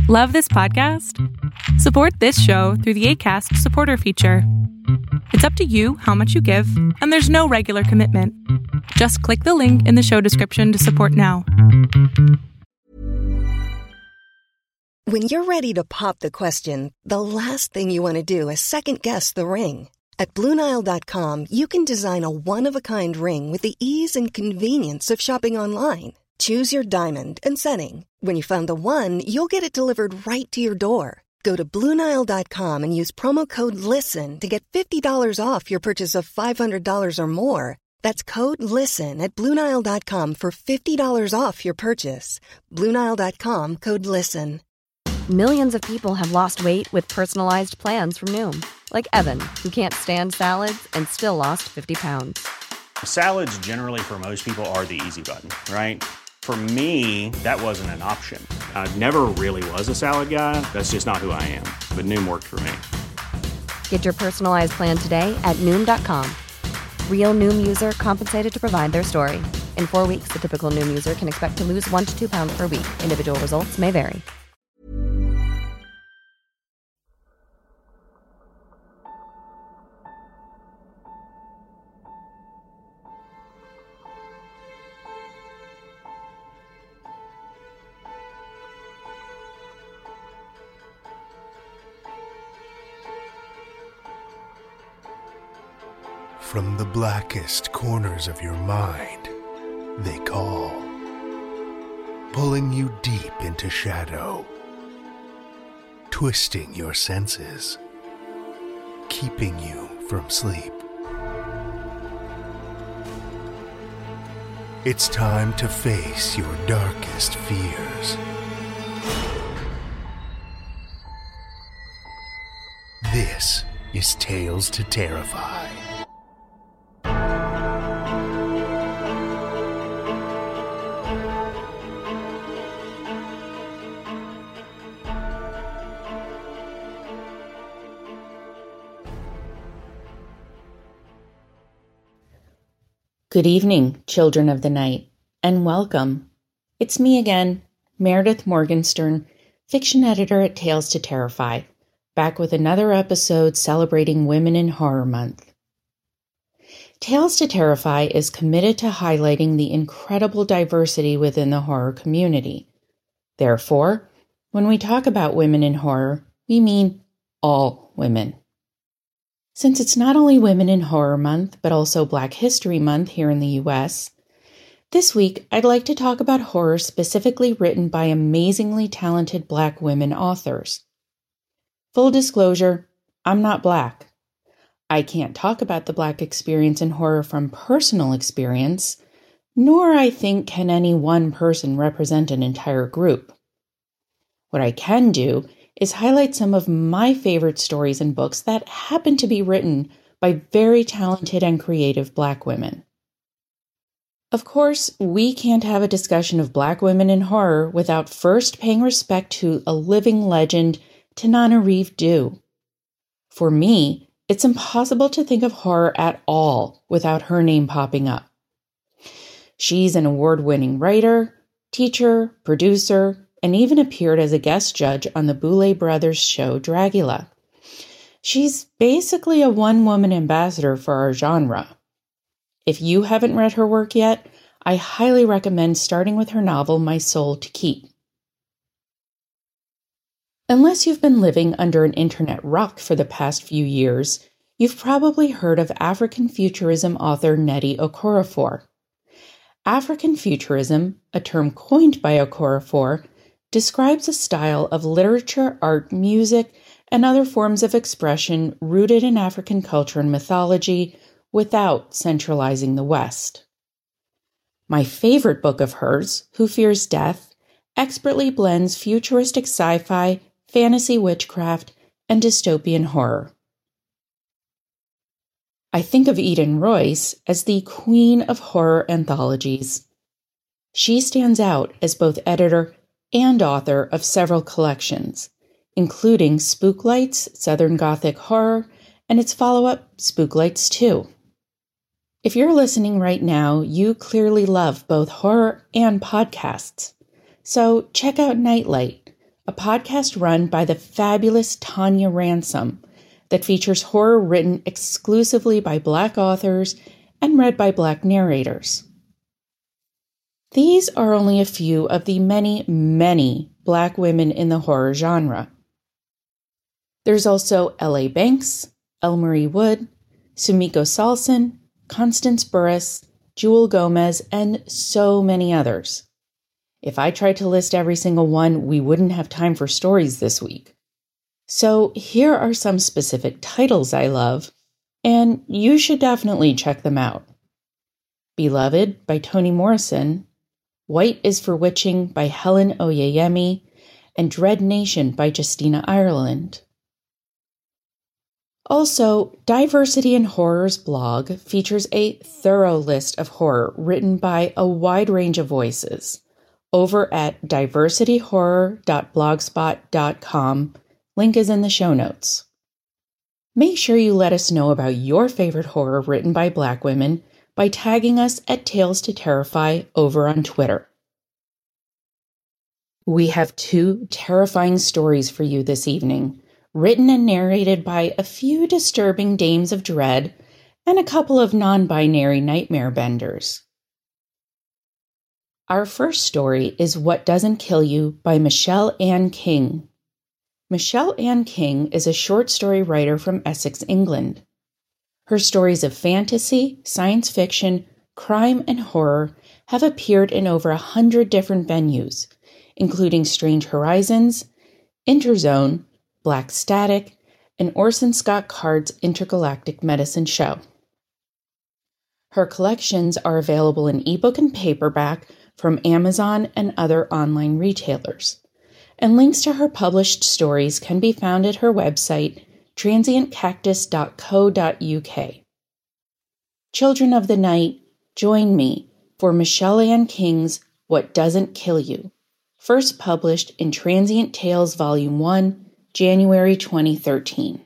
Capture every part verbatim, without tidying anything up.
Love this podcast? Support this show through the Acast supporter feature. It's up to you how much you give, and there's no regular commitment. Just click the link in the show description to support now. When you're ready to pop the question, the last thing you want to do is second-guess the ring. At Blue Nile dot com, you can design a one-of-a-kind ring with the ease and convenience of shopping online. Choose your diamond and setting. When you find the one, you'll get it delivered right to your door. Go to Blue Nile dot com and use promo code LISTEN to get fifty dollars off your purchase of five hundred dollars or more. That's code LISTEN at Blue Nile dot com for fifty dollars off your purchase. Blue Nile dot com, code LISTEN. Millions of people have lost weight with personalized plans from Noom. Like Evan, who can't stand salads and still lost fifty pounds. Salads generally for most people are the easy button, right? For me, that wasn't an option. I never really was a salad guy. That's just not who I am. But Noom worked for me. Get your personalized plan today at Noom dot com. Real Noom user compensated to provide their story. In four weeks, the typical Noom user can expect to lose one to two pounds per week. Individual results may vary. From the blackest corners of your mind, they call, pulling you deep into shadow, twisting your senses, keeping you from sleep. It's time to face your darkest fears. This is Tales to Terrify. Good evening, children of the night, and welcome. It's me again, Meredith Morgenstern, fiction editor at Tales to Terrify, back with another episode celebrating Women in Horror Month. Tales to Terrify is committed to highlighting the incredible diversity within the horror community. Therefore, when we talk about women in horror, we mean all women. Since it's not only Women in Horror Month, but also Black History Month here in the U S, this week I'd like to talk about horror specifically written by amazingly talented Black women authors. Full disclosure, I'm not Black. I can't talk about the Black experience in horror from personal experience, nor I think can any one person represent an entire group. What I can do is highlight some of my favorite stories and books that happen to be written by very talented and creative Black women. Of course, we can't have a discussion of Black women in horror without first paying respect to a living legend, Tananarive Due. For me, it's impossible to think of horror at all without her name popping up. She's an award-winning writer, teacher, producer, and even appeared as a guest judge on the Boulet Brothers show Dragula. She's basically a one-woman ambassador for our genre. If you haven't read her work yet, I highly recommend starting with her novel My Soul to Keep. Unless you've been living under an internet rock for the past few years, you've probably heard of African futurism author Nnedi Okorafor. African futurism, a term coined by Okorafor, describes a style of literature, art, music, and other forms of expression rooted in African culture and mythology without centralizing the West. My favorite book of hers, Who Fears Death, expertly blends futuristic sci-fi, fantasy witchcraft, and dystopian horror. I think of Eden Royce as the queen of horror anthologies. She stands out as both editor and author of several collections, including Spooklights, Southern Gothic Horror, and its follow-up, Spooklights two. If you're listening right now, you clearly love both horror and podcasts. So check out Nightlight, a podcast run by the fabulous Tanya Ransom that features horror written exclusively by Black authors and read by Black narrators. These are only a few of the many, many Black women in the horror genre. There's also L A Banks, Elle Marie Wood, Sumiko Salson, Constance Burris, Jewel Gomez, and so many others. If I tried to list every single one, we wouldn't have time for stories this week. So here are some specific titles I love, and you should definitely check them out. Beloved by Toni Morrison, White is for Witching by Helen Oyeyemi, and Dread Nation by Justina Ireland. Also, Diversity in Horror's blog features a thorough list of horror written by a wide range of voices over at diversity horror dot blogspot dot com. Link is in the show notes. Make sure you let us know about your favorite horror written by Black women by tagging us at Tales to Terrify over on Twitter. We have two terrifying stories for you this evening, written and narrated by a few disturbing dames of dread and a couple of non-binary nightmare benders. Our first story is What Doesn't Kill You by Michelle Ann King. Michelle Ann King is a short story writer from Essex, England. Her stories of fantasy, science fiction, crime, and horror have appeared in over a hundred different venues, including Strange Horizons, Interzone, Black Static, and Orson Scott Card's Intergalactic Medicine Show. Her collections are available in ebook and paperback from Amazon and other online retailers, and links to her published stories can be found at her website, transient cactus dot co dot u k. Children of the Night, join me for Michelle Ann King's What Doesn't Kill You, first published in Transient Tales Volume one, January twenty thirteen.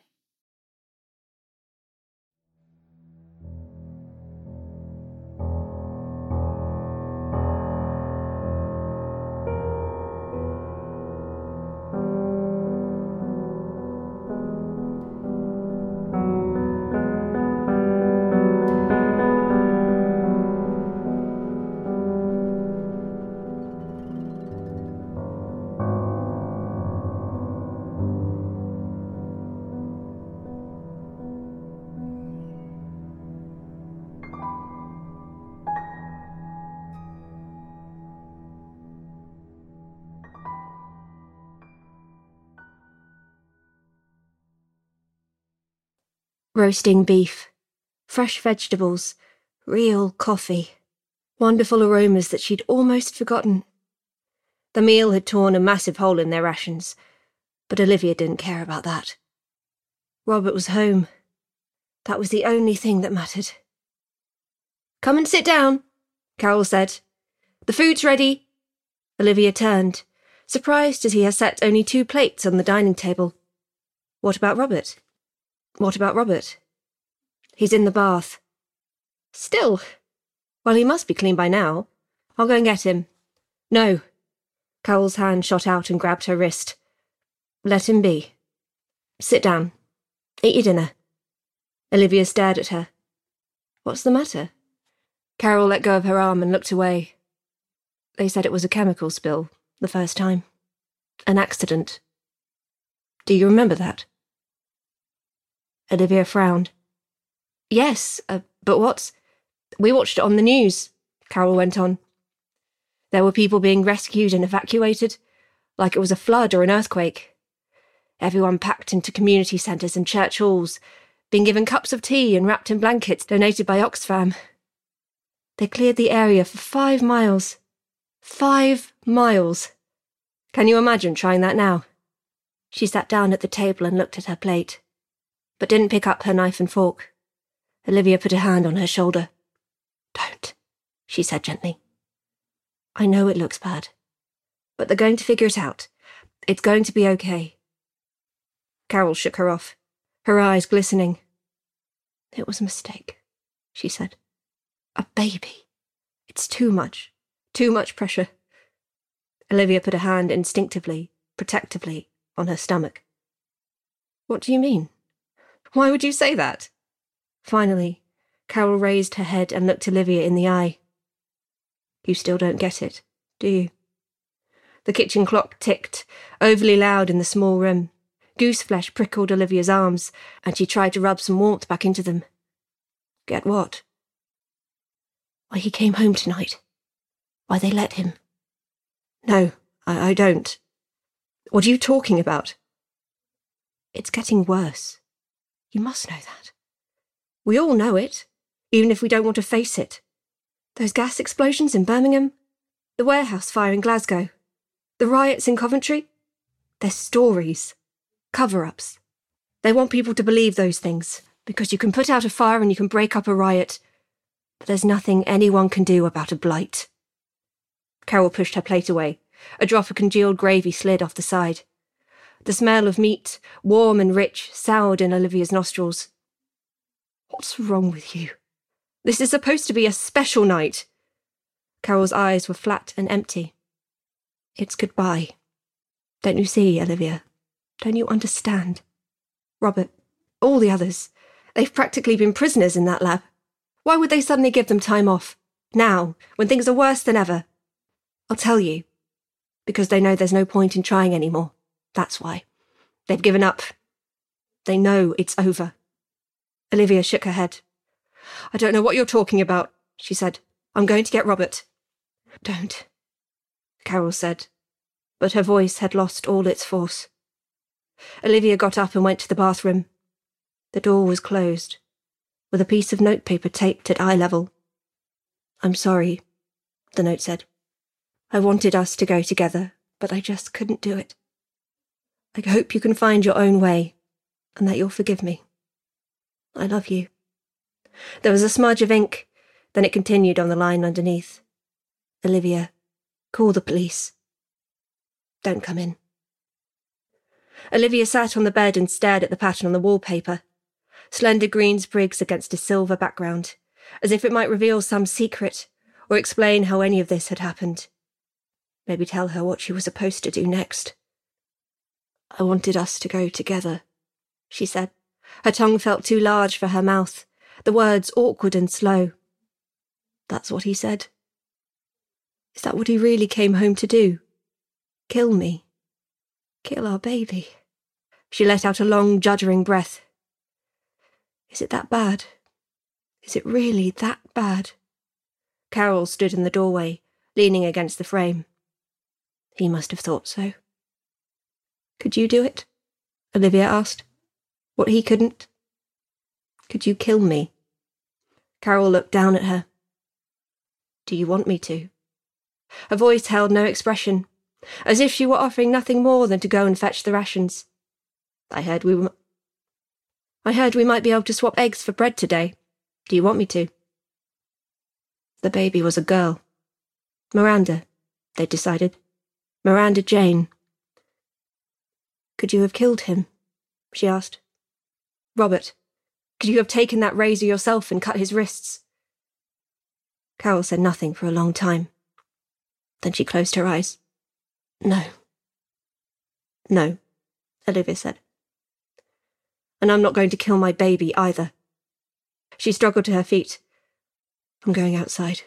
Roasting beef, fresh vegetables, real coffee, wonderful aromas that she'd almost forgotten. The meal had torn a massive hole in their rations, but Olivia didn't care about that. Robert was home. That was the only thing that mattered. "Come and sit down," Carol said. "The food's ready." Olivia turned, surprised as he had set only two plates on the dining table. What about Robert? What about Robert? He's in the bath. Still? Well, he must be clean by now. I'll go and get him. No. Carol's hand shot out and grabbed her wrist. Let him be. Sit down. Eat your dinner. Olivia stared at her. What's the matter? Carol let go of her arm and looked away. They said it was a chemical spill, the first time. An accident. Do you remember that? Olivia frowned. Yes, uh, but what's... We watched it on the news, Carol went on. There were people being rescued and evacuated, like it was a flood or an earthquake. Everyone packed into community centres and church halls, being given cups of tea and wrapped in blankets donated by Oxfam. They cleared the area for five miles. Five miles. Can you imagine trying that now? She sat down at the table and looked at her plate, but didn't pick up her knife and fork. Olivia put a hand on her shoulder. Don't, she said gently. I know it looks bad, but they're going to figure it out. It's going to be okay. Carol shook her off, her eyes glistening. It was a mistake, she said. A baby. It's too much, too much pressure. Olivia put a hand instinctively, protectively on her stomach. What do you mean? Why would you say that? Finally, Carol raised her head and looked Olivia in the eye. You still don't get it, do you? The kitchen clock ticked, overly loud in the small room. Gooseflesh prickled Olivia's arms, and she tried to rub some warmth back into them. Get what? Why he came home tonight. Why they let him. No, I, I don't. What are you talking about? It's getting worse. You must know that. We all know it, even if we don't want to face it. Those gas explosions in Birmingham, the warehouse fire in Glasgow, the riots in Coventry, they're stories, cover-ups. They want people to believe those things, because you can put out a fire and you can break up a riot, but there's nothing anyone can do about a blight. Carol pushed her plate away. A drop of congealed gravy slid off the side. The smell of meat, warm and rich, soured in Olivia's nostrils. What's wrong with you? This is supposed to be a special night. Carol's eyes were flat and empty. It's goodbye. Don't you see, Olivia? Don't you understand? Robert, all the others, they've practically been prisoners in that lab. Why would they suddenly give them time off? Now, when things are worse than ever? I'll tell you. Because they know there's no point in trying anymore. That's why. They've given up. They know it's over. Olivia shook her head. I don't know what you're talking about, she said. I'm going to get Robert. Don't, Carol said, but her voice had lost all its force. Olivia got up and went to the bathroom. The door was closed, with a piece of notepaper taped at eye level. I'm sorry, the note said. I wanted us to go together, but I just couldn't do it. I hope you can find your own way, and that you'll forgive me. I love you. There was a smudge of ink, then it continued on the line underneath. Olivia, call the police. Don't come in. Olivia sat on the bed and stared at the pattern on the wallpaper. Slender green sprigs against a silver background, as if it might reveal some secret, or explain how any of this had happened. Maybe tell her what she was supposed to do next. I wanted us to go together, she said. Her tongue felt too large for her mouth, the words awkward and slow. That's what he said. Is that what he really came home to do? Kill me? Kill our baby? She let out a long, juddering breath. Is it that bad? Is it really that bad? Carol stood in the doorway, leaning against the frame. He must have thought so. Could you do it? Olivia asked. What he couldn't? Could you kill me? Carol looked down at her. Do you want me to? Her voice held no expression, as if she were offering nothing more than to go and fetch the rations. I heard we were... I heard we might be able to swap eggs for bread today. Do you want me to? The baby was a girl. Miranda, they decided. Miranda Jane. Could you have killed him? She asked. Robert, could you have taken that razor yourself and cut his wrists? Carol said nothing for a long time. Then she closed her eyes. No. No, Olivia said. And I'm not going to kill my baby either. She struggled to her feet. I'm going outside.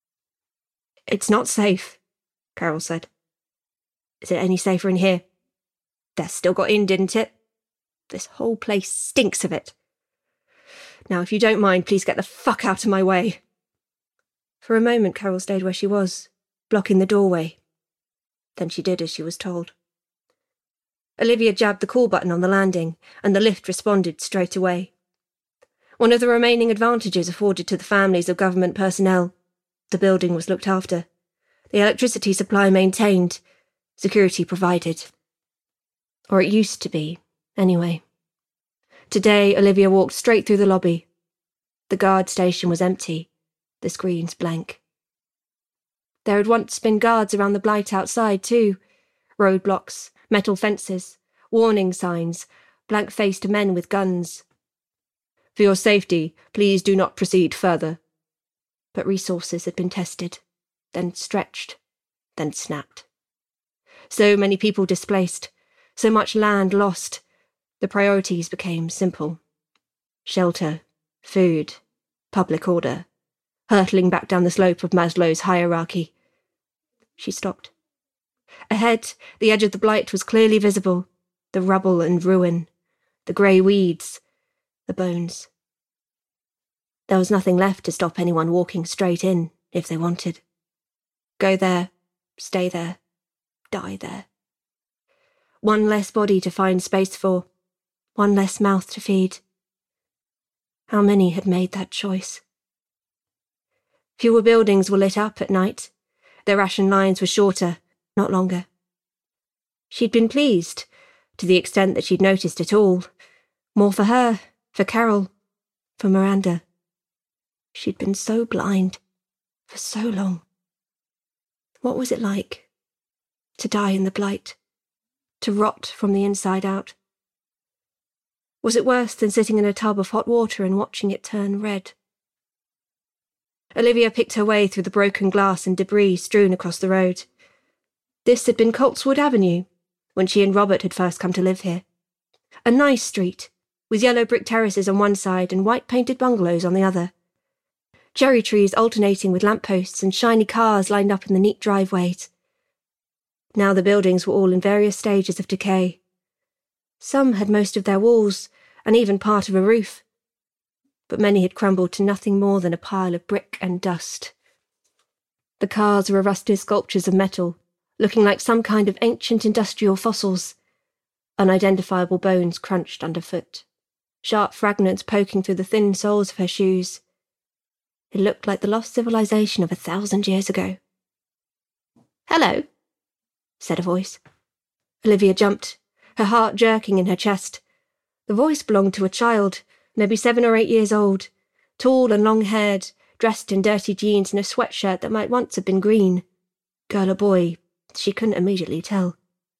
It's not safe, Carol said. Is it any safer in here? Death still got in, didn't it? This whole place stinks of it. Now, if you don't mind, please get the fuck out of my way. For a moment, Carol stayed where she was, blocking the doorway. Then she did as she was told. Olivia jabbed the call button on the landing, and the lift responded straight away. One of the remaining advantages afforded to the families of government personnel. The building was looked after, the electricity supply maintained, security provided. Or it used to be, anyway. Today, Olivia walked straight through the lobby. The guard station was empty, the screens blank. There had once been guards around the blight outside, too. Roadblocks, metal fences, warning signs, blank-faced men with guns. For your safety, please do not proceed further. But resources had been tested, then stretched, then snapped. So many people displaced, so much land lost. The priorities became simple. Shelter, food, public order, hurtling back down the slope of Maslow's hierarchy. She stopped. Ahead, the edge of the blight was clearly visible, the rubble and ruin, the grey weeds, the bones. There was nothing left to stop anyone walking straight in, if they wanted. Go there, stay there, die there. One less body to find space for, one less mouth to feed. How many had made that choice? Fewer buildings were lit up at night. Their ration lines were shorter, not longer. She'd been pleased, to the extent that she'd noticed it all. More for her, for Carol, for Miranda. She'd been so blind, for so long. What was it like? To die in the blight? To rot from the inside out? Was it worse than sitting in a tub of hot water and watching it turn red? Olivia picked her way through the broken glass and debris strewn across the road. This had been Coltswood Avenue, when she and Robert had first come to live here. A nice street, with yellow brick terraces on one side and white-painted bungalows on the other. Cherry trees alternating with lampposts and shiny cars lined up in the neat driveways. Now the buildings were all in various stages of decay. Some had most of their walls, and even part of a roof. But many had crumbled to nothing more than a pile of brick and dust. The cars were rusted sculptures of metal, looking like some kind of ancient industrial fossils. Unidentifiable bones crunched underfoot, sharp fragments poking through the thin soles of her shoes. It looked like the lost civilization of a thousand years ago. "Hello," said a voice. Olivia jumped, her heart jerking in her chest. The voice belonged to a child, maybe seven or eight years old, tall and long-haired, dressed in dirty jeans and a sweatshirt that might once have been green. Girl or boy, she couldn't immediately tell.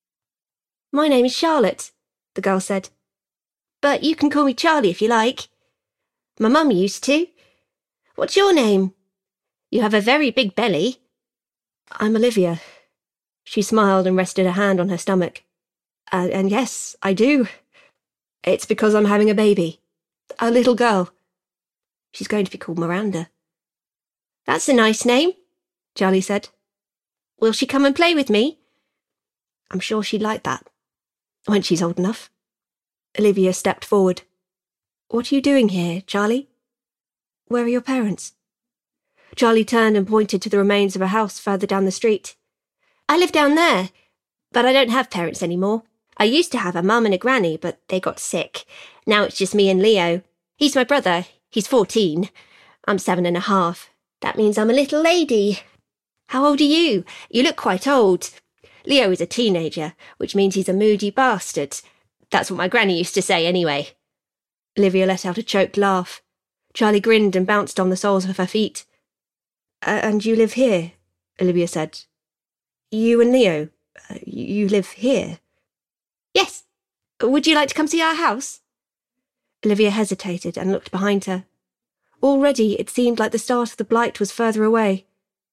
"My name is Charlotte," the girl said. "But you can call me Charlie if you like. My mum used to. What's your name? You have a very big belly." "I'm Olivia." She smiled and rested a hand on her stomach. Uh, and yes, I do. It's because I'm having a baby. A little girl. She's going to be called Miranda." "That's a nice name," Charlie said. "Will she come and play with me?" "I'm sure she'd like that. When she's old enough." Olivia stepped forward. "What are you doing here, Charlie? Where are your parents?" Charlie turned and pointed to the remains of a house further down the street. "I live down there, but I don't have parents anymore. I used to have a mum and a granny, but they got sick. Now it's just me and Leo. He's my brother. He's fourteen. I'm seven and a half. That means I'm a little lady. How old are you? You look quite old. Leo is a teenager, which means he's a moody bastard. That's what my granny used to say anyway." Olivia let out a choked laugh. Charlie grinned and bounced on the soles of her feet. Uh, and you live here?" Olivia said. "You and Leo? Uh, you live here?" "Yes. Would you like to come see our house?" Olivia hesitated and looked behind her. Already it seemed like the start of the blight was further away.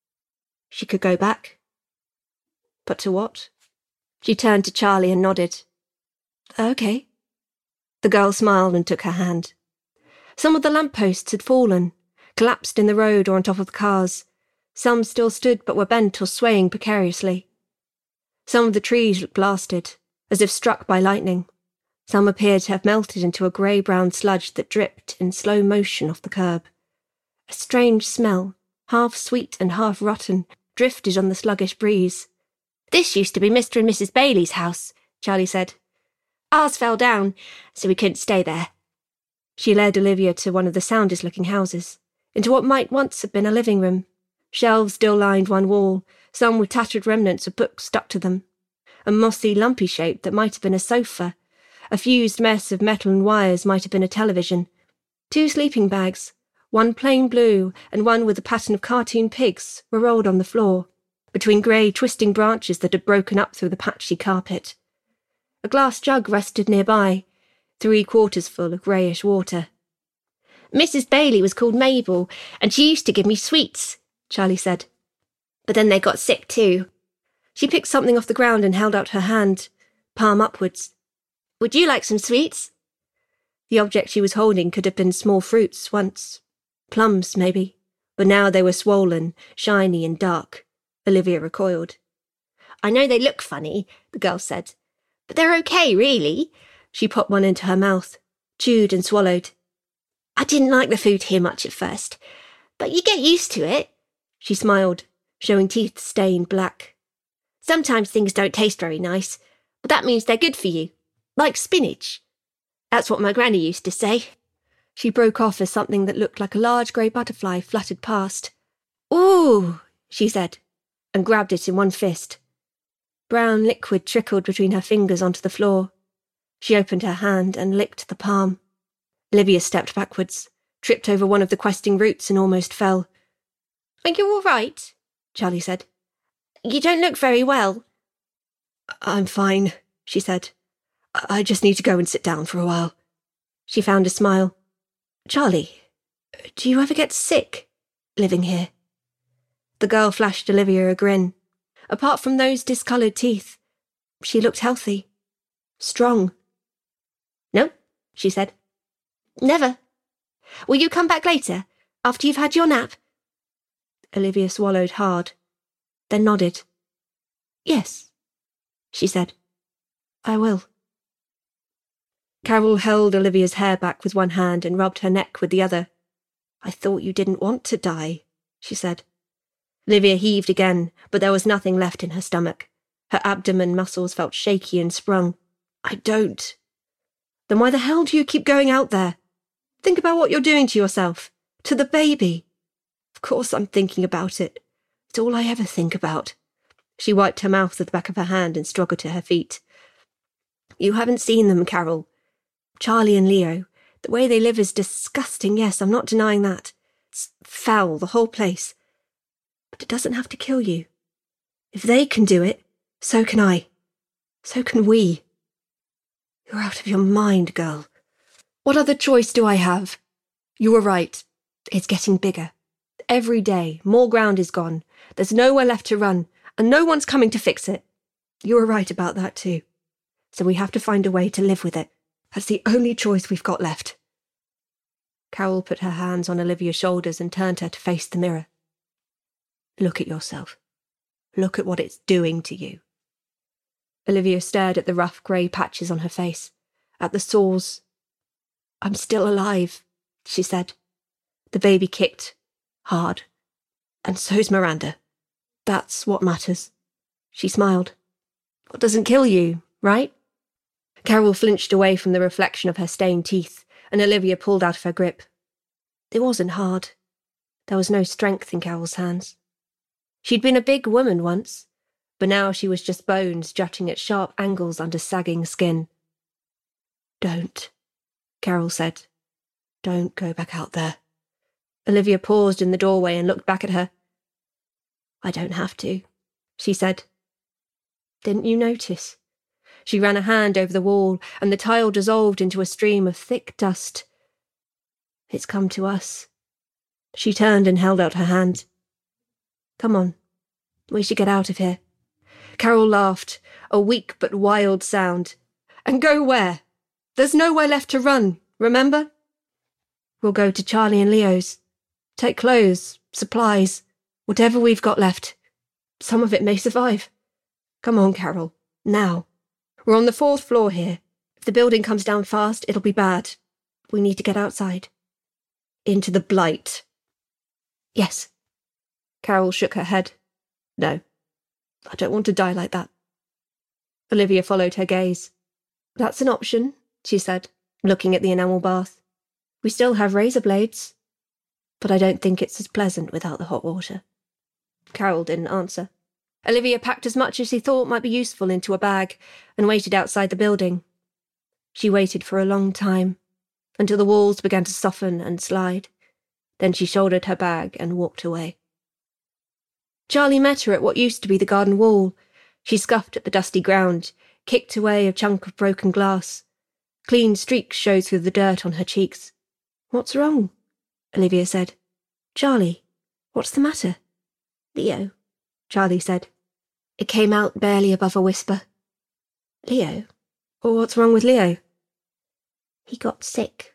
She could go back. But to what? She turned to Charlie and nodded. "Okay." The girl smiled and took her hand. Some of the lampposts had fallen, collapsed in the road or on top of the cars. Some still stood but were bent or swaying precariously. Some of the trees looked blasted, as if struck by lightning. Some appeared to have melted into a grey-brown sludge that dripped in slow motion off the curb. A strange smell, half sweet and half rotten, drifted on the sluggish breeze. "This used to be Mister and Missus Bailey's house," Charlie said. "Ours fell down, so we couldn't stay there." She led Olivia to one of the soundest-looking houses, into what might once have been a living room. Shelves still lined one wall, some with tattered remnants of books stuck to them. A mossy, lumpy shape that might have been a sofa. A fused mess of metal and wires might have been a television. Two sleeping bags, one plain blue and one with a pattern of cartoon pigs, were rolled on the floor, between grey, twisting branches that had broken up through the patchy carpet. A glass jug rested nearby, three-quarters full of greyish water. "Missus Bailey was called Mabel, and she used to give me sweets," Charlie said. "But then they got sick too. She picked something off the ground and held out her hand, palm upwards. Would you like some sweets? The object she was holding could have been small fruits once. Plums, maybe. But now they were swollen, shiny and dark. Olivia recoiled. I know they look funny, the girl said. But they're okay, really. She popped one into her mouth, chewed and swallowed. I didn't like the food here much at first, but you get used to it. She smiled, showing teeth stained black. Sometimes things don't taste very nice, but that means they're good for you. Like spinach. That's what my granny used to say. She broke off as something that looked like a large grey butterfly fluttered past. Ooh, she said, and grabbed it in one fist. Brown liquid trickled between her fingers onto the floor. She opened her hand and licked the palm. Olivia stepped backwards, tripped over one of the questing roots and almost fell. Are you all right? Charlie said. You don't look very well. I'm fine, she said. I just need to go and sit down for a while. She found a smile. Charlie, do you ever get sick living here? The girl flashed Olivia a grin. Apart from those discoloured teeth, she looked healthy, strong. No, she said. Never. Will you come back later, after you've had your nap? Olivia swallowed hard, then nodded. Yes, she said. I will. Carol held Olivia's hair back with one hand and rubbed her neck with the other. I thought you didn't want to die, she said. Olivia heaved again, but there was nothing left in her stomach. Her abdomen muscles felt shaky and sprung. I don't. Then why the hell do you keep going out there? Think about what you're doing to yourself, to the baby. Of course I'm thinking about it. It's all I ever think about. She wiped her mouth with the back of her hand and struggled to her feet. You haven't seen them, Carol. Charlie and Leo. The way they live is disgusting, yes, I'm not denying that. It's foul, the whole place. But it doesn't have to kill you. If they can do it, so can I. So can we. You're out of your mind, girl. What other choice do I have? You were right. It's getting bigger. Every day, more ground is gone. There's nowhere left to run, and no one's coming to fix it. You were right about that too. So we have to find a way to live with it. That's the only choice we've got left. Carol put her hands on Olivia's shoulders and turned her to face the mirror. Look at yourself. Look at what it's doing to you. Olivia stared at the rough grey patches on her face, at the sores. I'm still alive, she said. The baby kicked, hard. And so's Miranda. That's what matters. She smiled. What doesn't kill you, right? Carol flinched away from the reflection of her stained teeth, and Olivia pulled out of her grip. It wasn't hard. There was no strength in Carol's hands. She'd been a big woman once, but now she was just bones jutting at sharp angles under sagging skin. Don't, Carol said. Don't go back out there. Olivia paused in the doorway and looked back at her. I don't have to, she said. Didn't you notice? She ran a hand over the wall, and the tile dissolved into a stream of thick dust. It's come to us. She turned and held out her hand. Come on, we should get out of here. Carol laughed, a weak but wild sound. And go where? There's nowhere left to run, remember? We'll go to Charlie and Leo's. Take clothes, supplies, whatever we've got left. Some of it may survive. Come on, Carol, now. We're on the fourth floor here. If the building comes down fast, it'll be bad. We need to get outside. Into the blight. Yes. Carol shook her head. No. I don't want to die like that. Olivia followed her gaze. That's an option, she said, looking at the enamel bath. We still have razor blades. But I don't think it's as pleasant without the hot water. Carol didn't answer. Olivia packed as much as she thought might be useful into a bag and waited outside the building. She waited for a long time, until the walls began to soften and slide. Then she shouldered her bag and walked away. Charlie met her at what used to be the garden wall. She scuffed at the dusty ground, kicked away a chunk of broken glass. Clean streaks showed through the dirt on her cheeks. What's wrong? Olivia said. Charlie, what's the matter? Leo, Charlie said. It came out barely above a whisper. Leo? Or what's wrong with Leo? He got sick.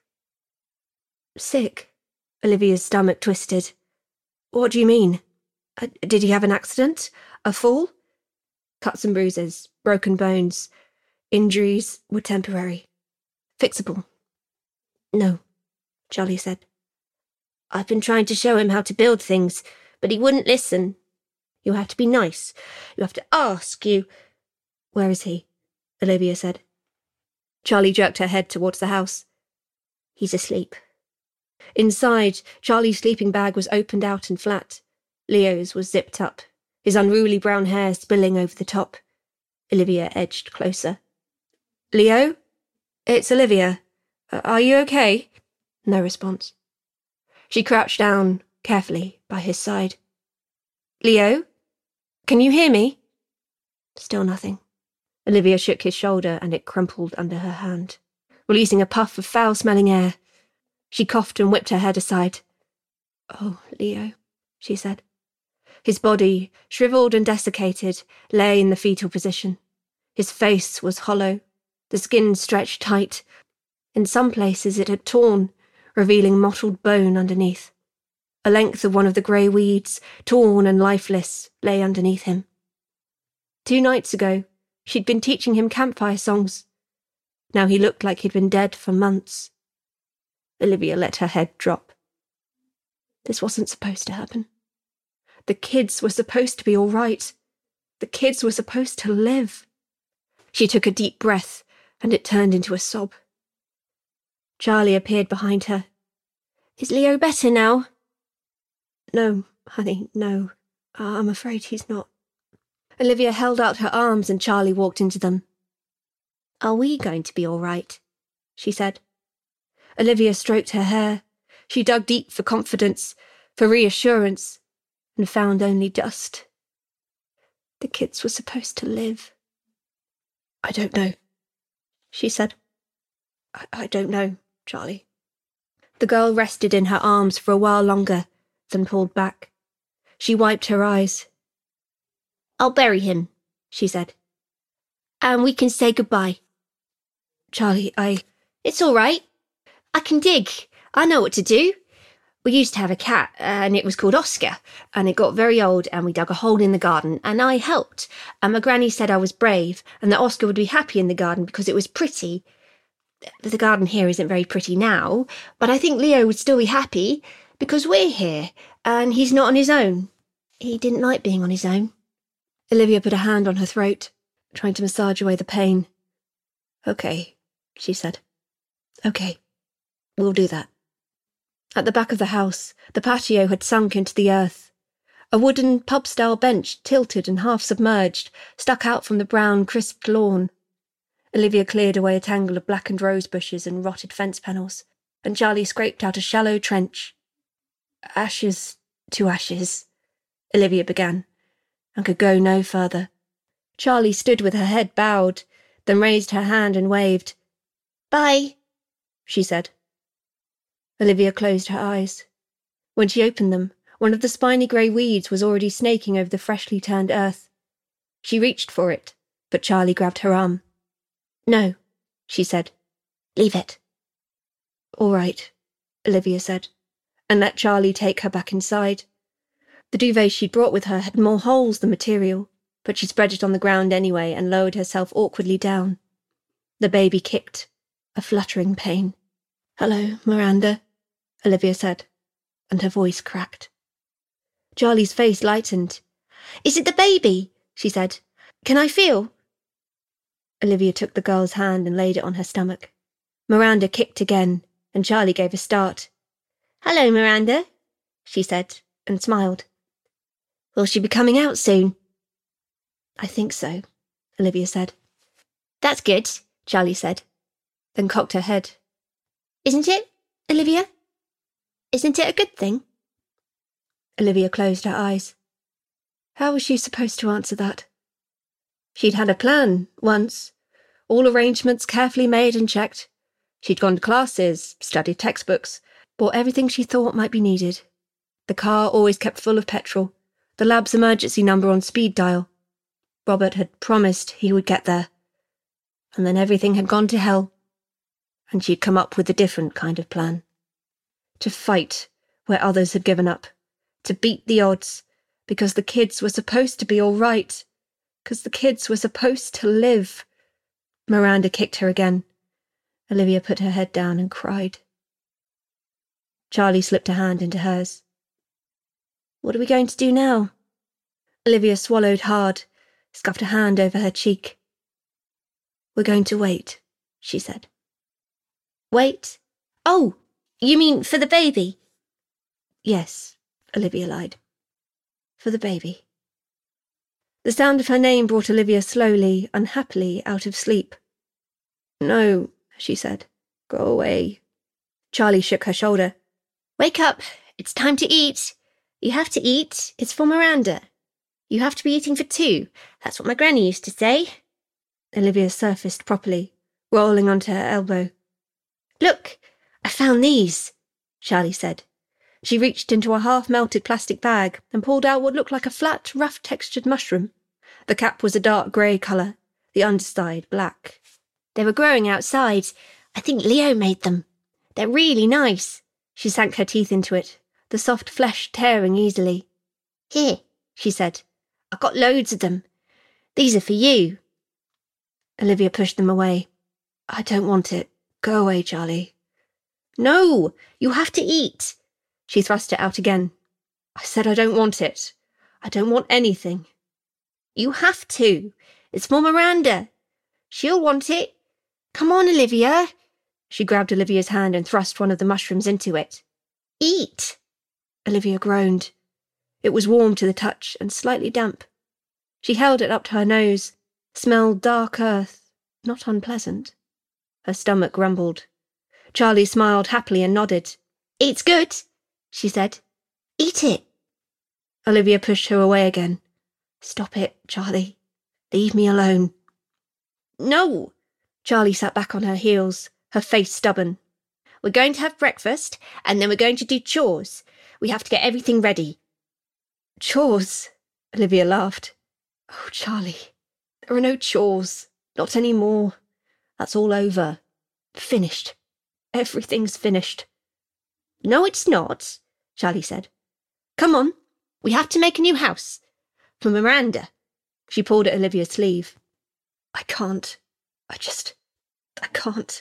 Sick? Olivia's stomach twisted. What do you mean? Uh, did he have an accident? A fall? Cuts and bruises, broken bones. Injuries were temporary. Fixable. No, Charlie said. I've been trying to show him how to build things, but he wouldn't listen. You have to be nice. You have to ask. You... Where is he? Olivia said. Charlie jerked her head towards the house. He's asleep. Inside, Charlie's sleeping bag was opened out and flat. Leo's was zipped up, his unruly brown hair spilling over the top. Olivia edged closer. Leo? It's Olivia. Are you okay? No response. She crouched down, carefully, by his side. Leo? Can you hear me? Still nothing. Olivia shook his shoulder and it crumpled under her hand, releasing a puff of foul-smelling air. She coughed and whipped her head aside. Oh, Leo, she said. His body, shriveled and desiccated, lay in the fetal position. His face was hollow, the skin stretched tight. In some places it had torn, revealing mottled bone underneath. A length of one of the grey weeds, torn and lifeless, lay underneath him. Two nights ago, she'd been teaching him campfire songs. Now he looked like he'd been dead for months. Olivia let her head drop. This wasn't supposed to happen. The kids were supposed to be all right. The kids were supposed to live. She took a deep breath, and it turned into a sob. Charlie appeared behind her. Is Leo better now? No, honey, no. I'm afraid he's not. Olivia held out her arms and Charlie walked into them. Are we going to be all right? She said. Olivia stroked her hair. She dug deep for confidence, for reassurance, and found only dust. The kids were supposed to live. I don't know, she said. I, I don't know, Charlie. The girl rested in her arms for a while longer, then pulled back. She wiped her eyes. I'll bury him, she said. And we can say goodbye. Charlie, I... It's all right. I can dig. I know what to do. We used to have a cat, and it was called Oscar, and it got very old, and we dug a hole in the garden, and I helped. And my granny said I was brave, and that Oscar would be happy in the garden because it was pretty. The garden here isn't very pretty now, but I think Leo would still be happy because we're here, and he's not on his own. He didn't like being on his own. Olivia put a hand on her throat, trying to massage away the pain. Okay, she said. Okay, we'll do that. At the back of the house, the patio had sunk into the earth. A wooden pub-style bench, tilted and half-submerged, stuck out from the brown, crisped lawn. Olivia cleared away a tangle of blackened rose bushes and rotted fence panels, and Charlie scraped out a shallow trench. Ashes to ashes, Olivia began, and could go no further. Charlie stood with her head bowed, then raised her hand and waved. Bye, she said. Olivia closed her eyes. When she opened them, one of the spiny grey weeds was already snaking over the freshly turned earth. She reached for it, but Charlie grabbed her arm. No, she said. Leave it. All right, Olivia said, and let Charlie take her back inside. The duvet she'd brought with her had more holes than material, but she spread it on the ground anyway and lowered herself awkwardly down. The baby kicked, a fluttering pain. Hello, Miranda, Olivia said, and her voice cracked. Charlie's face lightened. Is it the baby? She said. Can I feel? Olivia took the girl's hand and laid it on her stomach. Miranda kicked again, and Charlie gave a start. Hello, Miranda, she said, and smiled. Will she be coming out soon? I think so, Olivia said. That's good, Charlie said, then cocked her head. Isn't it, Olivia? Isn't it a good thing? Olivia closed her eyes. How was she supposed to answer that? She'd had a plan, once. All arrangements carefully made and checked. She'd gone to classes, studied textbooks, bought everything she thought might be needed. The car always kept full of petrol, the lab's emergency number on speed dial. Robert had promised he would get there. And then everything had gone to hell. And she'd come up with a different kind of plan. To fight where others had given up. To beat the odds. Because the kids were supposed to be all right. Because the kids were supposed to live. Miranda kicked her again. Olivia put her head down and cried. Charlie slipped a hand into hers. What are we going to do now? Olivia swallowed hard, scuffed a hand over her cheek. We're going to wait, she said. Wait? Oh, you mean for the baby? Yes, Olivia lied. For the baby. The sound of her name brought Olivia slowly, unhappily out of sleep. No, she said. Go away. Charlie shook her shoulder. Wake up. It's time to eat. You have to eat. It's for Miranda. You have to be eating for two. That's what my granny used to say. Olivia surfaced properly, rolling onto her elbow. Look, I found these, Charlie said. She reached into a half-melted plastic bag and pulled out what looked like a flat, rough-textured mushroom. The cap was a dark grey colour, the underside black. They were growing outside. I think Leo made them. They're really nice. She sank her teeth into it, the soft flesh tearing easily. Here, she said. I've got loads of them. These are for you. Olivia pushed them away. I don't want it. Go away, Charlie. No, you have to eat. She thrust it out again. I said I don't want it. I don't want anything. You have to. It's for Miranda. She'll want it. Come on, Olivia. She grabbed Olivia's hand and thrust one of the mushrooms into it. Eat. Olivia groaned. It was warm to the touch and slightly damp. She held it up to her nose, smelled dark earth, not unpleasant. Her stomach grumbled. Charlie smiled happily and nodded. It's good, she said. Eat it. Olivia pushed her away again. Stop it, Charlie. Leave me alone. No. Charlie sat back on her heels, her face stubborn. We're going to have breakfast, and then we're going to do chores. We have to get everything ready. Chores? Olivia laughed. Oh, Charlie, there are no chores. Not any more. That's all over. Finished. Everything's finished. No, it's not, Charlie said. Come on. We have to make a new house. For Miranda. She pulled at Olivia's sleeve. I can't. I just... I can't.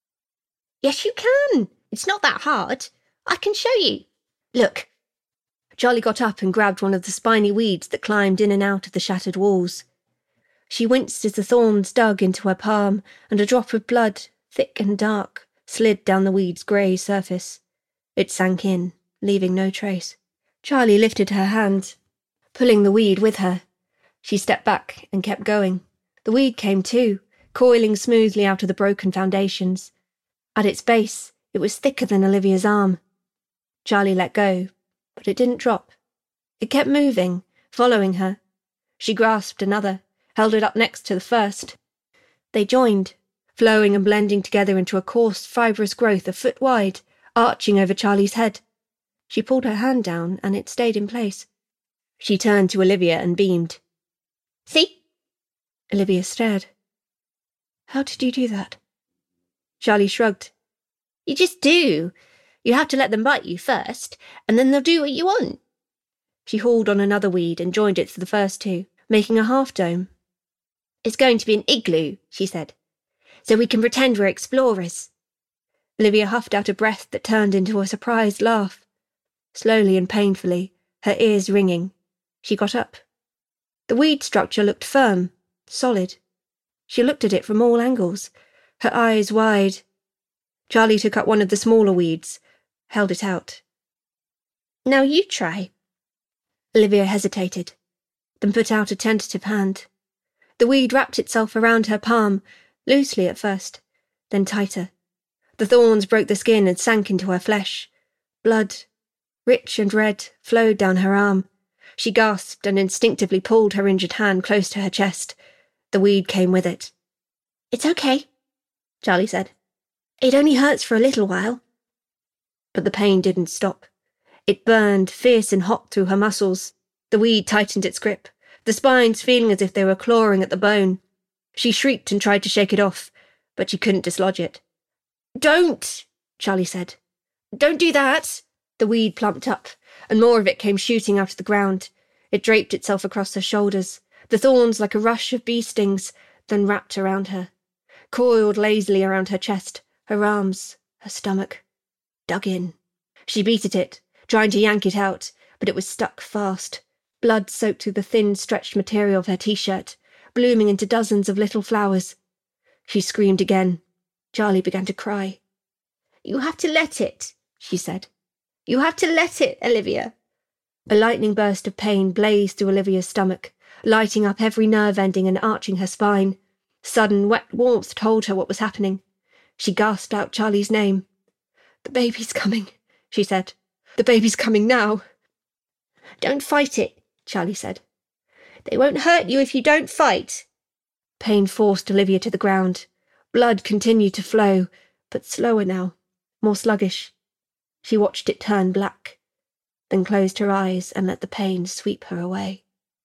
Yes, you can. It's not that hard. I can show you. Look. Charlie got up and grabbed one of the spiny weeds that climbed in and out of the shattered walls. She winced as the thorns dug into her palm, and a drop of blood, thick and dark, slid down the weed's grey surface. It sank in, leaving no trace. Charlie lifted her hand, pulling the weed with her. She stepped back and kept going. The weed came too, coiling smoothly out of the broken foundations. At its base, it was thicker than Olivia's arm. Charlie let go, but it didn't drop. It kept moving, following her. She grasped another, held it up next to the first. They joined, flowing and blending together into a coarse, fibrous growth a foot wide, arching over Charlie's head. She pulled her hand down, and it stayed in place. She turned to Olivia and beamed. See? Olivia stared. How did you do that? Charlie shrugged. You just do. You have to let them bite you first, and then they'll do what you want. She hauled on another weed and joined it to the first two, making a half-dome. It's going to be an igloo, she said, so we can pretend we're explorers. Olivia huffed out a breath that turned into a surprised laugh. Slowly and painfully, her ears ringing, she got up. The weed structure looked firm, solid. She looked at it from all angles, her eyes wide. Charlie took up one of the smaller weeds, held it out. Now you try. Olivia hesitated, then put out a tentative hand. The weed wrapped itself around her palm, loosely at first, then tighter. The thorns broke the skin and sank into her flesh. Blood, rich and red, flowed down her arm. She gasped and instinctively pulled her injured hand close to her chest. The weed came with it. It's okay, Charlie said. It only hurts for a little while. But the pain didn't stop. It burned, fierce and hot through her muscles. The weed tightened its grip, the spines feeling as if they were clawing at the bone. She shrieked and tried to shake it off, but she couldn't dislodge it. "Don't!" Charlie said. "Don't do that!" The weed plumped up, and more of it came shooting out of the ground. It draped itself across her shoulders, the thorns like a rush of bee stings, then wrapped around her, coiled lazily around her chest, her arms, her stomach, dug in. She beat at it, trying to yank it out, but it was stuck fast. Blood soaked through the thin, stretched material of her t-shirt, blooming into dozens of little flowers. She screamed again. Charlie began to cry. "You have to let it," she said. "You have to let it, Olivia." A lightning burst of pain blazed through Olivia's stomach, lighting up every nerve ending and arching her spine. Sudden, wet warmth told her what was happening. She gasped out Charlie's name. "The baby's coming," she said. "The baby's coming now." "Don't fight it," Charlie said. "They won't hurt you if you don't fight." Pain forced Olivia to the ground. Blood continued to flow, but slower now, more sluggish. She watched it turn black, then closed her eyes and let the pain sweep her away.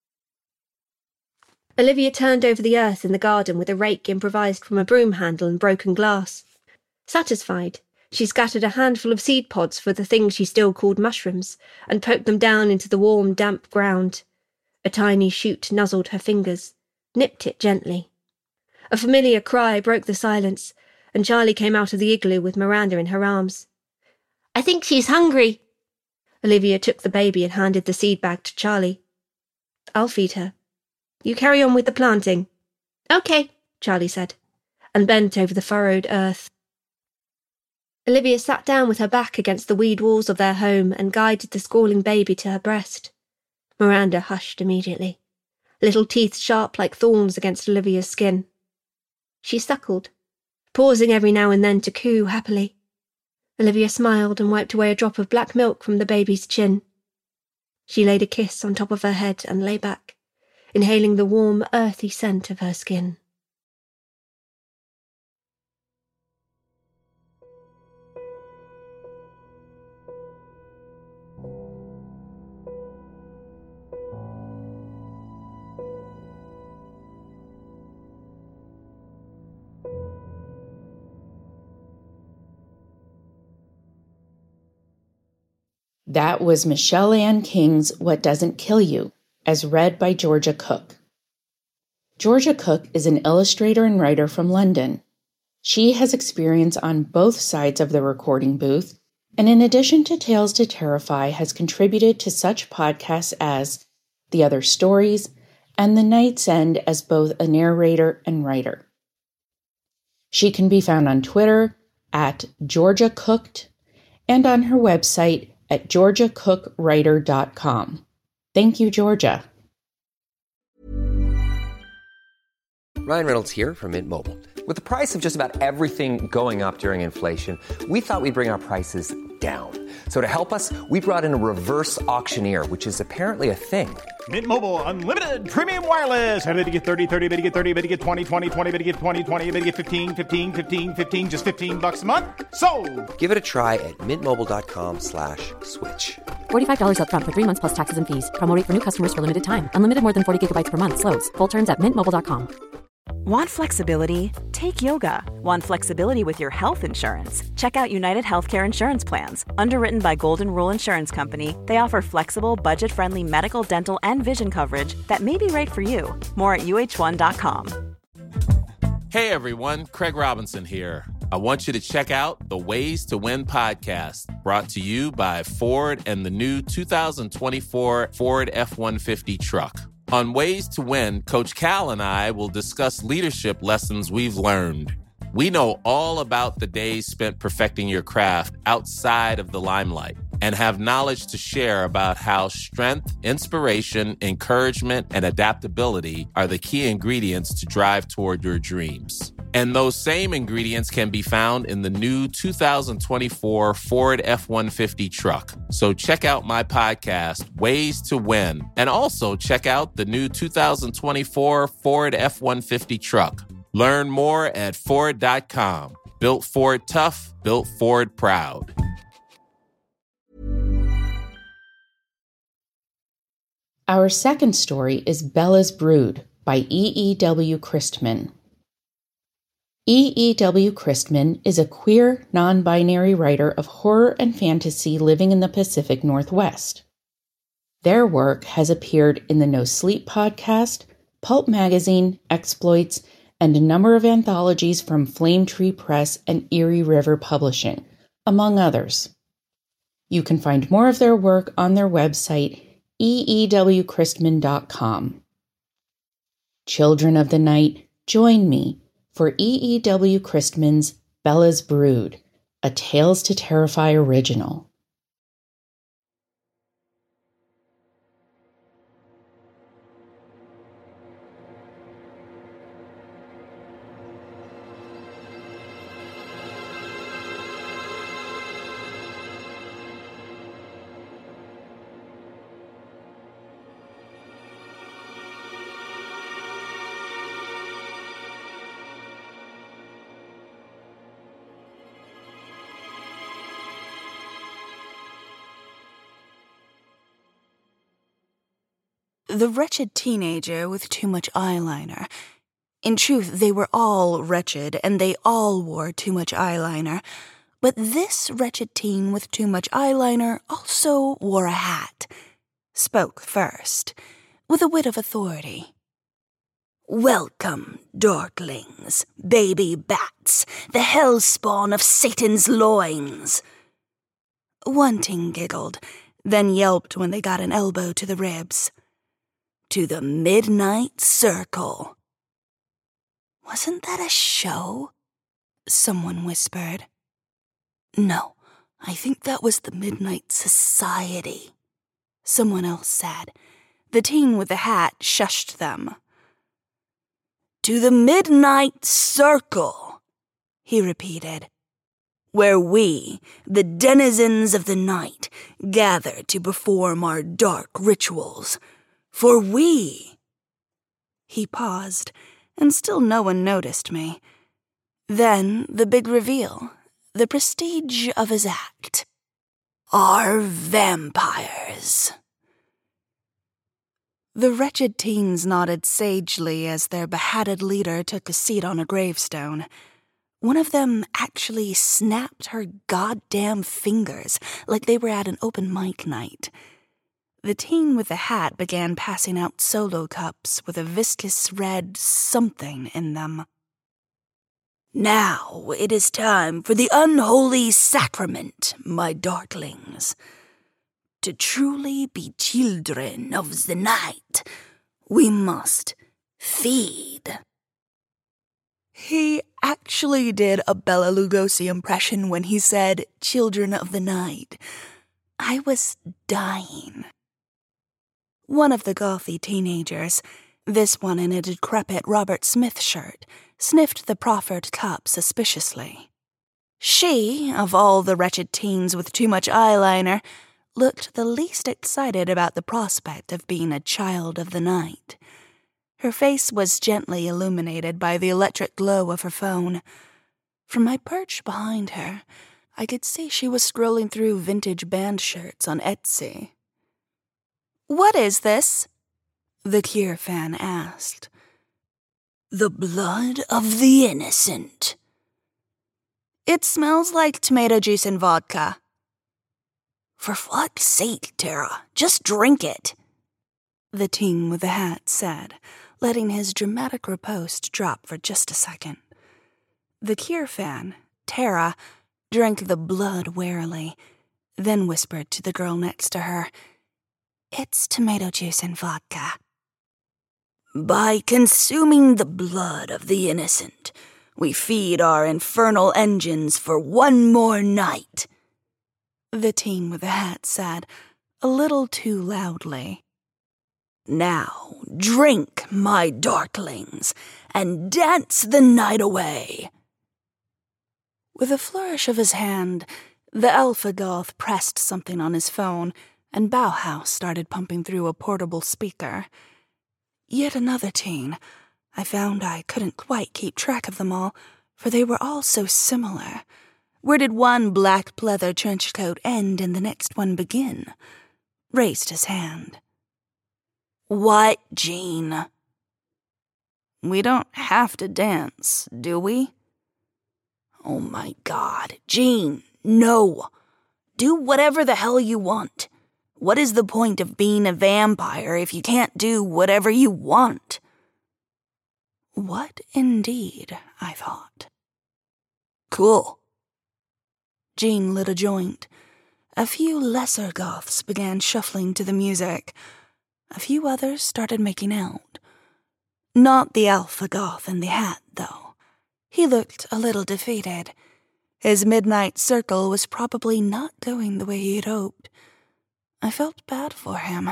Olivia turned over the earth in the garden with a rake improvised from a broom handle and broken glass. Satisfied, she scattered a handful of seed pods for the things she still called mushrooms and poked them down into the warm, damp ground. A tiny shoot nuzzled her fingers, nipped it gently. A familiar cry broke the silence, and Charlie came out of the igloo with Miranda in her arms. "I think she's hungry." Olivia took the baby and handed the seed bag to Charlie. "I'll feed her. You carry on with the planting." "Okay," Charlie said, and bent over the furrowed earth. Olivia sat down with her back against the weed walls of their home and guided the squalling baby to her breast. Miranda hushed immediately, little teeth sharp like thorns against Olivia's skin. She suckled, pausing every now and then to coo happily. Olivia smiled and wiped away a drop of black milk from the baby's chin. She laid a kiss on top of her head and lay back, inhaling the warm, earthy scent of her skin. That was Michelle Ann King's What Doesn't Kill You, as read by Georgia Cook. Georgia Cook is an illustrator and writer from London. She has experience on both sides of the recording booth, and in addition to Tales to Terrify, has contributed to such podcasts as The Other Stories and The Night's End as both a narrator and writer. She can be found on Twitter at Georgia Cooked and on her website at georgia cook writer dot com. Thank you, Georgia. Ryan Reynolds here from Mint Mobile. With the price of just about everything going up during inflation, we thought we'd bring our prices down. So to help us, we brought in a reverse auctioneer, which is apparently a thing. Mint Mobile Unlimited Premium Wireless. How to get thirty, thirty, how to get thirty, how to get twenty, twenty, twenty, how to get twenty, twenty, how to get fifteen, fifteen, fifteen, fifteen, just fifteen bucks a month? Sold! Give it a try at mintmobile.com slash switch. forty-five dollars up front for three months plus taxes and fees. Promo rate for new customers for limited time. Unlimited more than forty gigabytes per month. Slows full terms at mint mobile dot com. Want flexibility? Take yoga. Want flexibility with your health insurance? Check out United Healthcare Insurance Plans. Underwritten by Golden Rule Insurance Company, they offer flexible, budget-friendly medical, dental, and vision coverage that may be right for you. More at U H one dot com. Hey everyone, Craig Robinson here. I want you to check out the Ways to Win podcast, brought to you by Ford and the new two thousand twenty-four Ford F one fifty truck. On Ways to Win, Coach Cal and I will discuss leadership lessons we've learned. We know all about the days spent perfecting your craft outside of the limelight and have knowledge to share about how strength, inspiration, encouragement, and adaptability are the key ingredients to drive toward your dreams. And those same ingredients can be found in the new two thousand twenty-four Ford F one fifty truck. So check out my podcast, Ways to Win, and also check out the new two thousand twenty-four Ford F one fifty truck. Learn more at Ford dot com. Built Ford tough, built Ford proud. Our second story is Bella's Brood by E E W. Christman. E E W. Christman is a queer, non-binary writer of horror and fantasy living in the Pacific Northwest. Their work has appeared in the No Sleep podcast, Pulp Magazine, Exploits, and a number of anthologies from Flame Tree Press and Erie River Publishing, among others. You can find more of their work on their website, e e w christman dot com. Children of the night, join me for E E W. Christman's Bella's Brood, a Tales to Terrify original. The wretched teenager with too much eyeliner. In truth, they were all wretched, and they all wore too much eyeliner. But this wretched teen with too much eyeliner also wore a hat. Spoke first, with a wit of authority. "Welcome, darklings, baby bats, the hell spawn of Satan's loins." One teen giggled, then yelped when they got an elbow to the ribs. "To the Midnight Circle." "Wasn't that a show?" someone whispered. "No, I think that was the Midnight Society," someone else said. The teen with the hat shushed them. "To the Midnight Circle," he repeated, "where we, the denizens of the night, gather to perform our dark rituals. For we—" He paused, and still no one noticed me. Then the big reveal, the prestige of his act. "Are vampires." The wretched teens nodded sagely as their behatted leader took a seat on a gravestone. One of them actually snapped her goddamn fingers like they were at an open mic night. The teen with the hat began passing out solo cups with a viscous red something in them. "Now it is time for the unholy sacrament, my darklings. To truly be children of the night, we must feed." He actually did a Bela Lugosi impression when he said, "Children of the night." I was dying. One of the gothy teenagers, this one in a decrepit Robert Smith shirt, sniffed the proffered cup suspiciously. She, of all the wretched teens with too much eyeliner, looked the least excited about the prospect of being a child of the night. Her face was gently illuminated by the electric glow of her phone. From my perch behind her, I could see she was scrolling through vintage band shirts on Etsy. "What is this?" the Cure fan asked. "The blood of the innocent." "It smells like tomato juice and vodka." "For fuck's sake, Tara, just drink it," the teen with the hat said, letting his dramatic riposte drop for just a second. The Cure fan, Tara, drank the blood warily, then whispered to the girl next to her, "It's tomato juice and vodka." "By consuming the blood of the innocent, we feed our infernal engines for one more night," the teen with the hat said, a little too loudly. "Now drink, my darklings, and dance the night away." With a flourish of his hand, the alpha goth pressed something on his phone, and Bauhaus started pumping through a portable speaker. Yet another teen. I found I couldn't quite keep track of them all, for they were all so similar. Where did one black pleather trench coat end and the next one begin? Raised his hand. What, Jean? We don't have to dance, do we? Oh my God, Jean, no. Do whatever the hell you want. What is the point of being a vampire if you can't do whatever you want? What indeed, I thought. Cool. Jean lit a joint. A few lesser goths began shuffling to the music. A few others started making out. Not the alpha goth in the hat, though. He looked a little defeated. His midnight circle was probably not going the way he had hoped. I felt bad for him.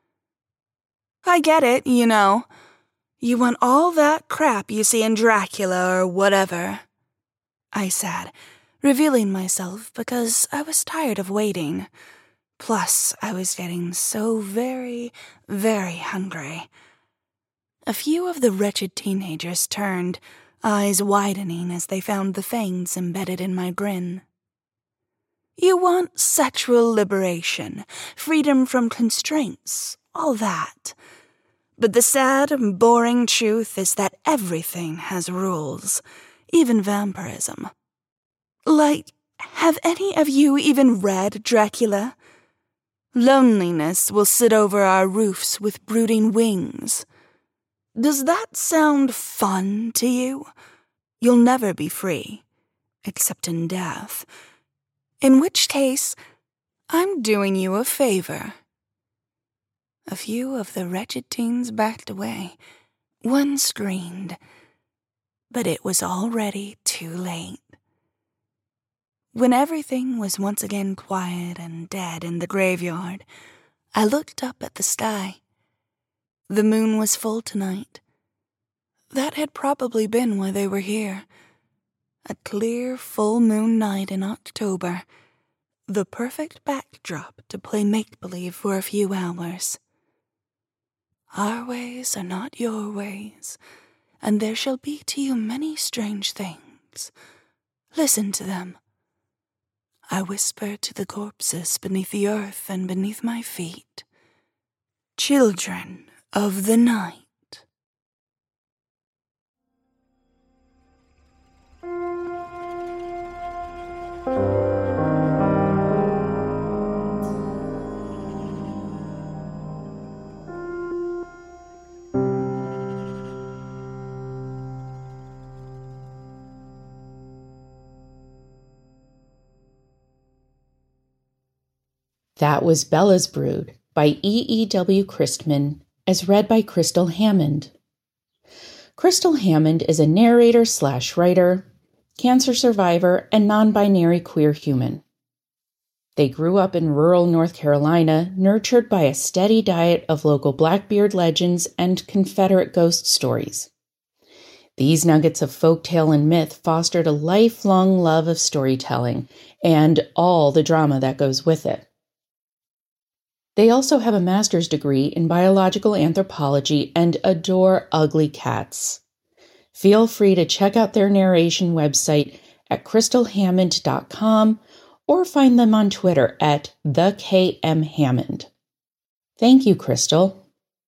I get it, you know. You want all that crap you see in Dracula or whatever, I said, revealing myself because I was tired of waiting. Plus, I was getting so very, very hungry. A few of the wretched teenagers turned, eyes widening as they found the fangs embedded in my grin. You want sexual liberation, freedom from constraints, all that. But the sad, boring truth is that everything has rules, even vampirism. Like, have any of you even read Dracula? Loneliness will sit over our roofs with brooding wings. Does that sound fun to you? You'll never be free, except in death. In which case, I'm doing you a favor. A few of the wretched teens backed away. One screamed, but it was already too late. When everything was once again quiet and dead in the graveyard, I looked up at the sky. The moon was full tonight. That had probably been why they were here. A clear, full moon night in October. The perfect backdrop to play make-believe for a few hours. Our ways are not your ways, and there shall be to you many strange things. Listen to them. I whisper to the corpses beneath the earth and beneath my feet. Children of the night. That was Bella's Brood by E E W. Christman, as read by Crystal Hammond. Crystal Hammond is a narrator slash writer, cancer survivor, and non-binary queer human. They grew up in rural North Carolina, nurtured by a steady diet of local Blackbeard legends and Confederate ghost stories. These nuggets of folktale and myth fostered a lifelong love of storytelling and all the drama that goes with it. They also have a master's degree in biological anthropology and adore ugly cats. Feel free to check out their narration website at crystal hammond dot com or find them on Twitter at the K M Hammond. Thank you, Crystal.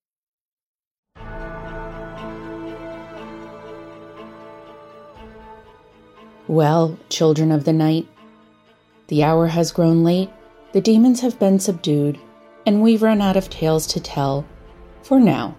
Well, children of the night, the hour has grown late, the demons have been subdued, and we've run out of tales to tell, for now.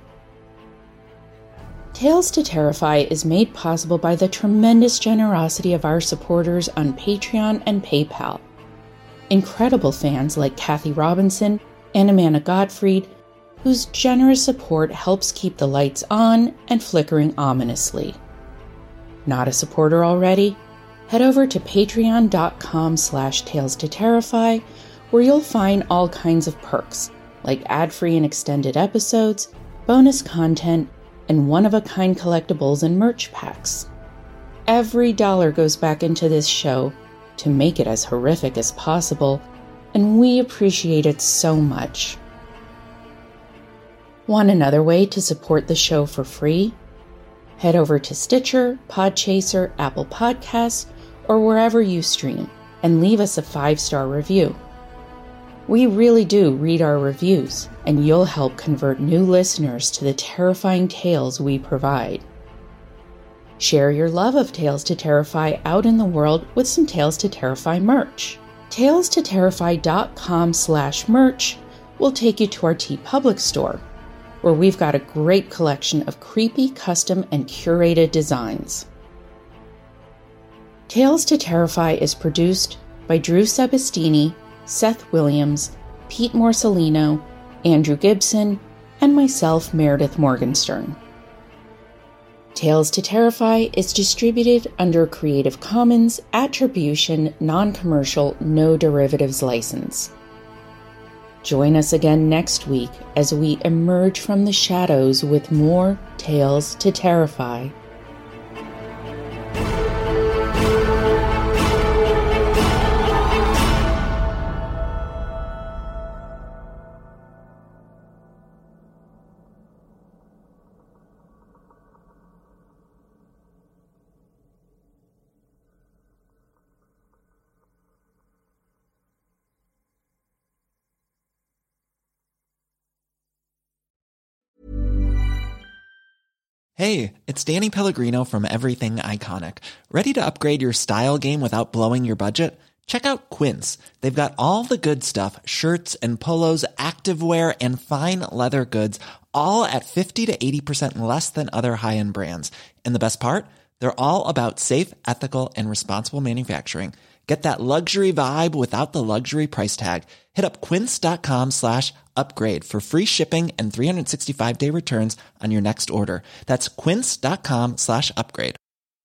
Tales to Terrify is made possible by the tremendous generosity of our supporters on Patreon and PayPal. Incredible fans like Kathy Robinson and Amanda Gottfried, whose generous support helps keep the lights on and flickering ominously. Not a supporter already? Head over to patreon.com slash tales to terrify, where you'll find all kinds of perks, like ad-free and extended episodes, bonus content, and one-of-a-kind collectibles and merch packs. Every dollar goes back into this show to make it as horrific as possible, and we appreciate it so much. Want another way to support the show for free? Head over to Stitcher, Podchaser, Apple Podcasts, or wherever you stream, and leave us a five-star review. We really do read our reviews, and you'll help convert new listeners to the terrifying tales we provide. Share your love of Tales to Terrify out in the world with some Tales to Terrify merch. Tales to Terrify dot com slash merch will take you to our TeePublic store, where we've got a great collection of creepy, custom, and curated designs. Tales to Terrify is produced by Drew Sebastini, Seth Williams, Pete Morcellino, Andrew Gibson, and myself, Meredith Morgenstern. Tales to Terrify is distributed under Creative Commons Attribution Non-Commercial No Derivatives license. Join us again next week as we emerge from the shadows with more Tales to Terrify. Hey, it's Danny Pellegrino from Everything Iconic. Ready to upgrade your style game without blowing your budget? Check out Quince. They've got all the good stuff, shirts and polos, activewear, and fine leather goods, all at fifty to eighty percent less than other high-end brands. And the best part? They're all about safe, ethical, and responsible manufacturing. Get that luxury vibe without the luxury price tag. Hit up quince.com slash upgrade for free shipping and three sixty-five day returns on your next order. That's quince.com slash upgrade.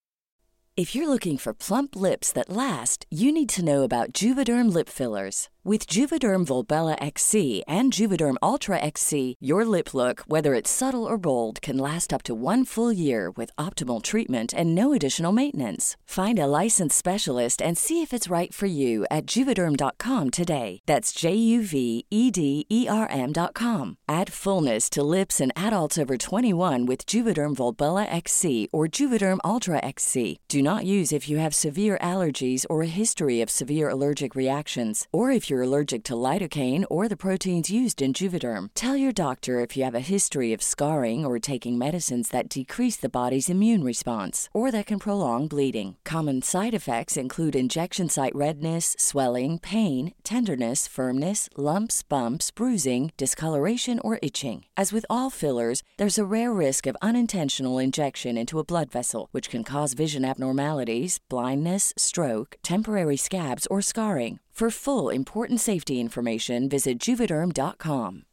If you're looking for plump lips that last, you need to know about Juvederm lip fillers. With Juvederm Volbella X C and Juvederm Ultra X C, your lip look, whether it's subtle or bold, can last up to one full year with optimal treatment and no additional maintenance. Find a licensed specialist and see if it's right for you at Juvederm dot com today. That's J U V E D E R M dot com. Add fullness to lips in adults over twenty-one with Juvederm Volbella X C or Juvederm Ultra X C. Do not use if you have severe allergies or a history of severe allergic reactions, or if you're allergic to lidocaine or the proteins used in Juvederm. Tell your doctor if you have a history of scarring or taking medicines that decrease the body's immune response or that can prolong bleeding. Common side effects include injection site redness, swelling, pain, tenderness, firmness, lumps, bumps, bruising, discoloration, or itching. As with all fillers, there's a rare risk of unintentional injection into a blood vessel, which can cause vision abnormalities, blindness, stroke, temporary scabs, or scarring. For full, important safety information, visit Juvederm dot com.